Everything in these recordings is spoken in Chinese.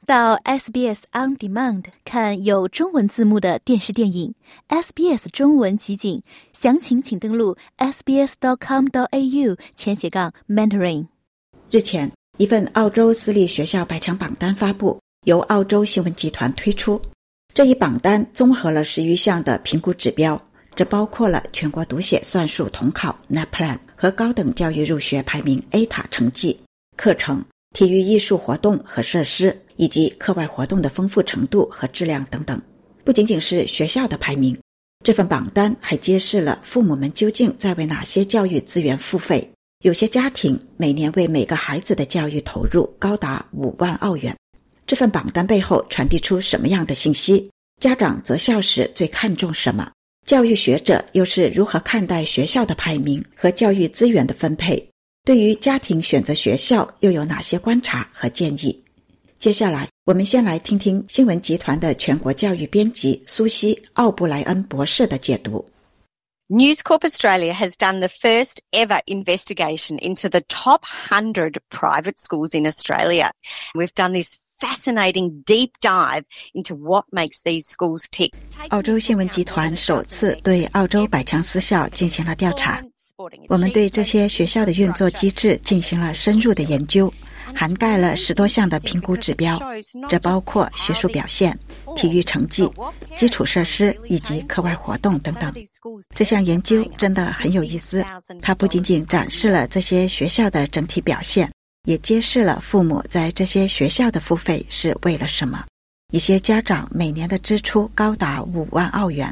到 SBS On Demand 看有中文字幕的电视电影 SBS 中文集锦，详情请登录 sbs.com.au/Mandarin。 日前，一份澳洲私立学校百强榜单发布，由澳洲新闻集团推出。这一榜单综合了10余项的评估指标，这包括了全国读写算术统考 NAPLAN 和高等教育入学排名 A 塔成绩、课程、体育艺术活动和设施，以及课外活动的丰富程度和质量等等。不仅仅是学校的排名，这份榜单还揭示了父母们究竟在为哪些教育资源付费。有些家庭每年为每个孩子的教育投入高达5万澳元。这份榜单背后传递出什么样的信息？家长择校时最看重什么？教育学者又是如何看待学校的排名和教育资源的分配？对于家庭选择学校又有哪些观察和建议？接下来我们先来听听新闻集团的全国教育编辑苏西·奥布莱恩博士的解读。 News Corp Australia has done the first ever investigation into the top 100 private schools in Australia. We've done this fascinating deep dive into what makes these schools tick. 澳洲新闻集团首次对澳洲百强私校进行了调查。我们对这些学校的运作机制进行了深入的研究，涵盖了10多项的评估指标，这包括学术表现、体育成绩、基础设施以及课外活动等等。这项研究真的很有意思，它不仅仅展示了这些学校的整体表现，也揭示了父母在这些学校的付费是为了什么。一些家长每年的支出高达5万澳元。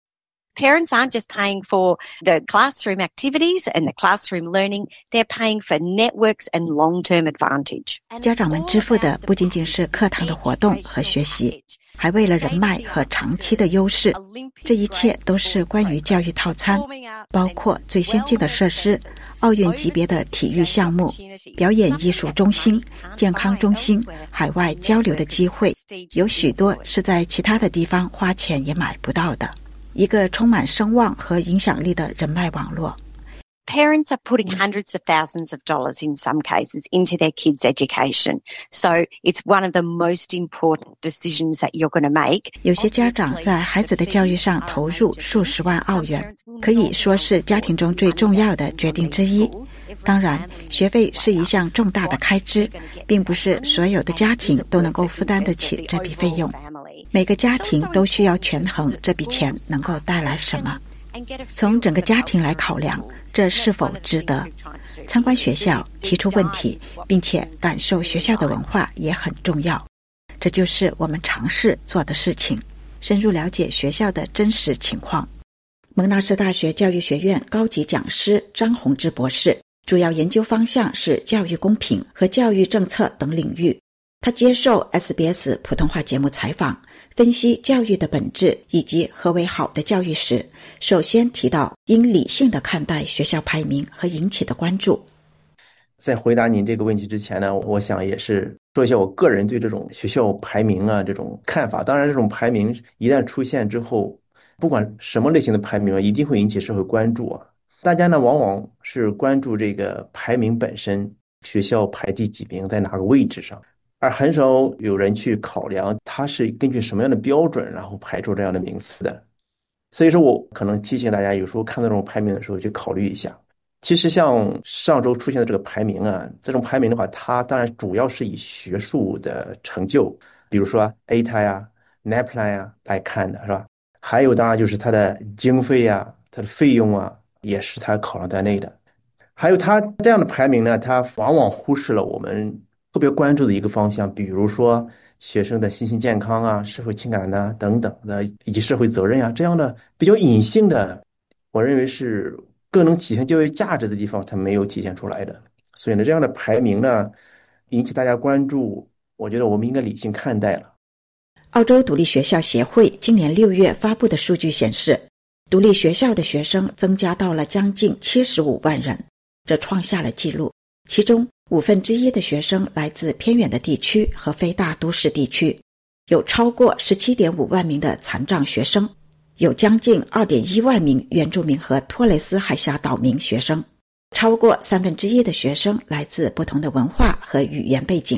Parents aren't just paying for the classroom activities and the classroom learning, they're paying for networks and long-term advantage. 家长们支付的不仅仅是课堂的活动和学习，还为了人脉和长期的优势。这一切都是关于教育套餐，包括最先进的设施、奥运级别的体育项目、表演艺术中心、健康中心、海外交流的机会，有许多是在其他的地方花钱也买不到的。一个充满声望和影响力的人脉网络。 Parents are putting hundreds of thousands of dollars in some cases into their kids' education. So it's one of the most important decisions that you're going to make. 有些家长在孩子的教育上投入数十万澳元，可以说是家庭中最重要的决定之一。当然，学费是一项重大的开支，并不是所有的家庭都能够负担得起这笔费用。每个家庭都需要权衡这笔钱能够带来什么。从整个家庭来考量，这是否值得？参观学校，提出问题，并且感受学校的文化也很重要。这就是我们尝试做的事情，深入了解学校的真实情况。蒙纳斯大学教育学院高级讲师张宏志博士，主要研究方向是教育公平和教育政策等领域。他接受 SBS 普通话节目采访，分析教育的本质以及何为好的教育时，首先提到应理性地看待学校排名和引起的关注。 在回答您这个问题之前呢，我想也是说一下我个人对这种学校排名啊这种看法。当然这种排名一旦出现之后，不管什么类型的排名一定会引起社会关注啊。大家呢往往是关注这个排名本身，学校排第几名，在哪个位置上，而很少有人去考量它是根据什么样的标准然后排出这样的名次的。所以说我可能提醒大家，有时候看到这种排名的时候去考虑一下。其实像上周出现的这个排名啊，这种排名的话，它当然主要是以学术的成就，比如说 ATA 呀、NAPLAN 呀来看的，是吧？还有当然就是它的经费啊、它的费用啊，也是它考量在内的。还有它这样的排名呢，它往往忽视了我们特别关注的一个方向，比如说学生的心健康啊、社会情感啊等等的，以及社会责任啊，这样的比较隐性的，我认为是更能体现教育价值的地方，它没有体现出来的。所以呢，这样的排名呢，引起大家关注，我觉得我们应该理性看待了。 澳洲独立学校协会今年6月发布的数据显示，独立学校的学生增加到了将近75万人，这创下了纪录。其中1/5的学生来自偏远的地区和非大都市地区，有超过 17.5 万名的残障学生，有将近 2.1 万名原住民和托雷斯海峡岛民学生，超过1/3的学生来自不同的文化和语言背景。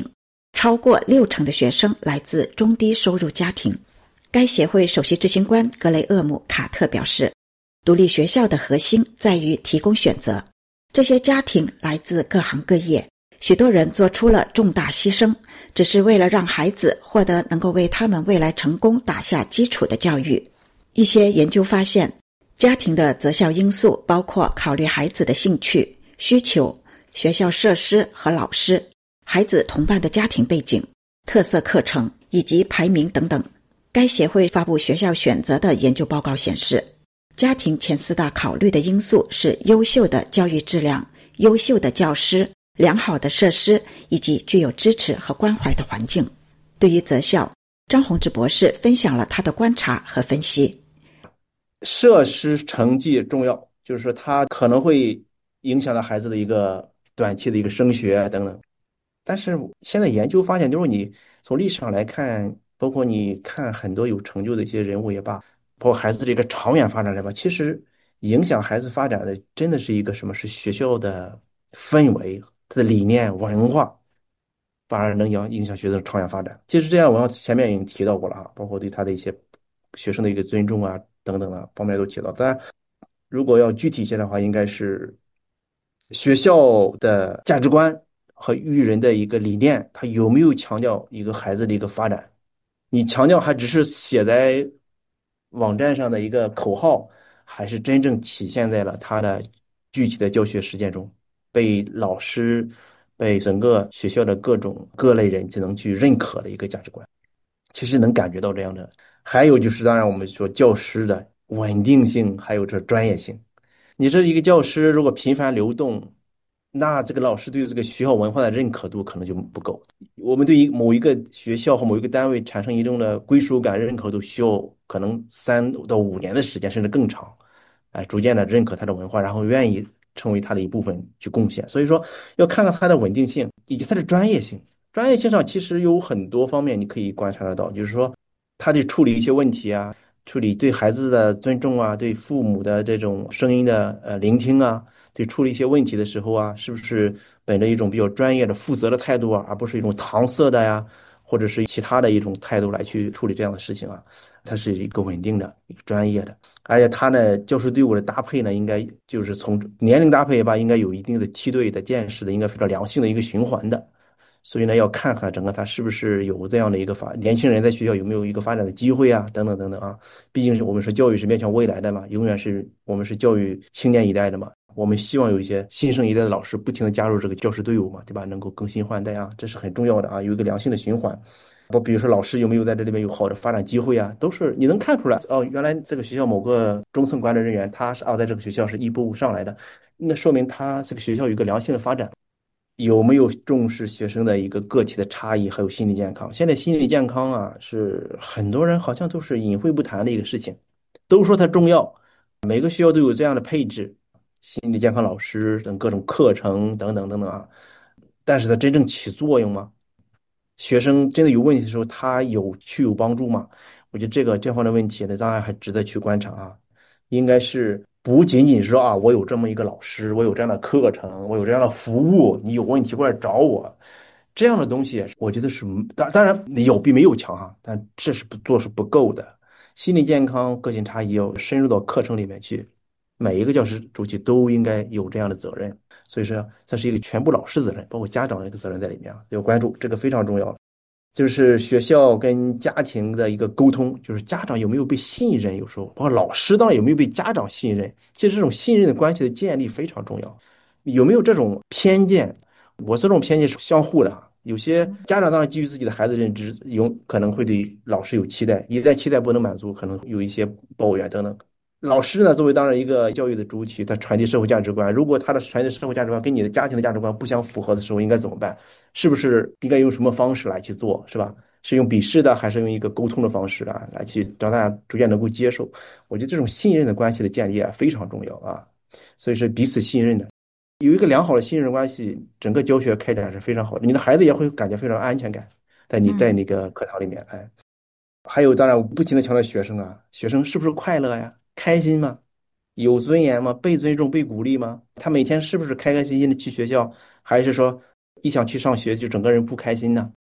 超过60%的学生来自中低收入家庭。该协会首席执行官格雷厄姆·卡特表示，独立学校的核心在于提供选择。这些家庭来自各行各业，许多人做出了重大牺牲，只是为了让孩子获得能够为他们未来成功打下基础的教育。一些研究发现，家庭的择校因素包括考虑孩子的兴趣、需求、学校设施和老师、孩子同伴的家庭背景、特色课程以及排名等等。该协会发布学校选择的研究报告显示，家庭前4大考虑的因素是优秀的教育质量、优秀的教师、良好的设施以及具有支持和关怀的环境。对于择校，张宏志博士分享了他的观察和分析。 设施成绩重要，就是说它可能会影响到孩子的一个短期的一个升学等等。但是现在研究发现，就是你从历史上来看，包括你看很多有成就的一些人物也罢，包括孩子这个长远发展来吧，其实影响孩子发展的真的是一个什么？是学校的氛围、它的理念、文化，反而能影响学生的长远发展。其实这样，我前面已经提到过了哈，包括对他的一些学生的一个尊重啊等等啊方面都提到。当然，如果要具体一些的话，应该是学校的价值观和育人的一个理念，它有没有强调一个孩子的一个发展？你强调还只是写在网站上的一个口号，还是真正体现在了他的具体的教学实践中，被老师、被整个学校的各类人就能去认可的一个价值观？其实能感觉到这样的。还有就是，当然我们说教师的稳定性，还有这专业性。你这一个教师如果频繁流动，那这个老师对这个学校文化的认可度可能就不够。我们对于某一个学校或某一个单位产生一定的归属感、认可度，需要可能3到5年的时间，甚至更长，逐渐的认可他的文化，然后愿意成为他的一部分去贡献。所以说，要看看他的稳定性以及他的专业性。专业性上其实有很多方面你可以观察得到，就是说他得处理一些问题啊，处理对孩子的尊重啊，对父母的这种声音的聆听啊，对处理一些问题的时候啊，是不是本着一种比较专业的、负责的态度啊，而不是一种搪塞的呀，或者是其他的一种态度来去处理这样的事情啊？它是一个稳定的、一个专业的，而且他呢，教师队伍的搭配呢，应该就是从年龄搭配吧，应该有一定的梯队的、见识的，应该非常良性的一个循环的。所以呢，要看看整个他是不是有这样的一个年轻人在学校有没有一个发展的机会啊，等等等等啊。毕竟我们说教育是面向未来的嘛，永远是我们是教育青年一代的嘛。我们希望有一些新生一代的老师不停的加入这个教师队伍嘛，对吧？能够更新换代啊，这是很重要的啊，有一个良性的循环。比如说老师有没有在这里面有好的发展机会啊，都是你能看出来哦。原来这个学校某个中层管理人员他是在这个学校是一步步上来的，那说明他这个学校有一个良性的发展。有没有重视学生的一个个体的差异，还有心理健康？现在心理健康啊，是很多人好像都是隐晦不谈的一个事情，都说它重要。每个学校都有这样的配置，心理健康老师等各种课程等等等等啊，但是它真正起作用吗？学生真的有问题的时候，他有帮助吗？我觉得这方面的问题呢，当然还值得去观察啊。应该是不仅仅是说啊，我有这么一个老师，我有这样的课程，我有这样的服务，你有问题过来找我，这样的东西，我觉得是当然有比没有强哈，但这是不够的。心理健康、个性差异要深入到课程里面去，每一个教师主体都应该有这样的责任。所以说，这是一个全部老师的责任，包括家长的一个责任在里面啊，要关注这个非常重要。就是学校跟家庭的一个沟通，就是家长有没有被信任，有时候包括老师当然有没有被家长信任。其实这种信任的关系的建立非常重要。有没有这种偏见？我这种偏见是相互的啊。有些家长当然基于自己的孩子认知，可能会对老师有期待，一旦期待不能满足，可能有一些抱怨等等。老师呢，作为当然一个教育的主体，他传递社会价值观。如果他的传递社会价值观跟你的家庭的价值观不相符合的时候，应该怎么办？是不是应该用什么方式来去做，是吧？是用笔试的，还是用一个沟通的方式啊，来去让大家逐渐能够接受？我觉得这种信任的关系的建立啊，非常重要啊。所以是彼此信任的，有一个良好的信任关系，整个教学开展是非常好的，你的孩子也会感觉非常安全感，在那个课堂里面，哎。还有，当然我不停的强调学生啊，学生是不是快乐呀？开心吗？有尊严吗？被尊重、被鼓励吗？他每天是不是开开心心的去学校，还是说一想去上学就整个人不开心呢？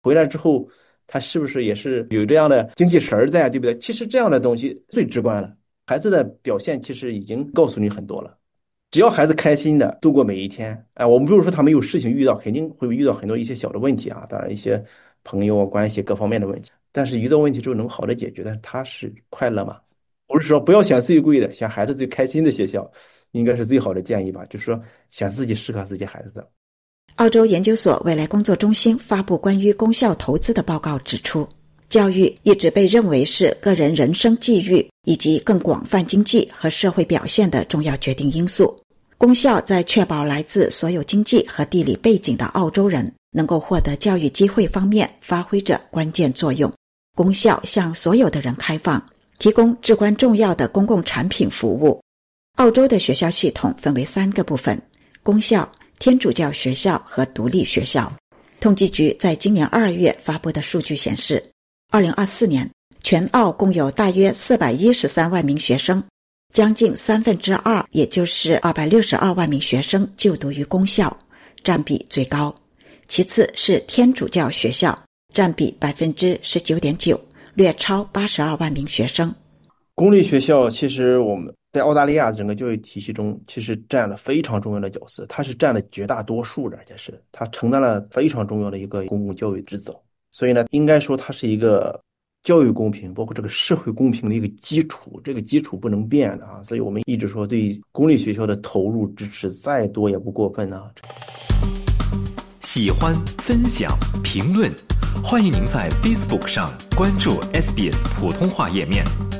回来之后他是不是也是有这样的精气神在，对不对？其实这样的东西最直观了，孩子的表现其实已经告诉你很多了。只要孩子开心的度过每一天，我们不是说他没有事情遇到，肯定会遇到很多一些小的问题啊，当然一些朋友关系各方面的问题，但是遇到问题之后能好的解决，但是他是快乐嘛？不是说不要选最贵的，选孩子最开心的学校，应该是最好的建议吧？就是说选自己适合自己孩子的。 澳洲研究所未来工作中心发布关于功效投资的报告指出，教育一直被认为是个人人生际遇以及更广泛经济和社会表现的重要决定因素。功效在确保来自所有经济和地理背景的澳洲人能够获得教育机会方面发挥着关键作用。功效向所有的人开放，提供至关重要的公共产品服务。澳洲的学校系统分为3个部分：公校、天主教学校和独立学校。统计局在今年2月发布的数据显示，2024年全澳共有大约413万名学生，将近2/3，也就是262万名学生就读于公校，占比最高。其次是天主教学校，占比 19.9%， 略超82万名学生。 公立学校其实我们在澳大利亚整个教育体系中其实占了非常重要的角色，它是占了绝大多数的，而且是它承担了非常重要的一个公共教育职责。所以呢，应该说它是一个教育公平包括这个社会公平的一个基础，这个基础不能变的啊。所以我们一直说对公立学校的投入支持再多也不过分啊。 喜欢、分享、评论，欢迎您在 Facebook 上关注 SBS 普通话页面。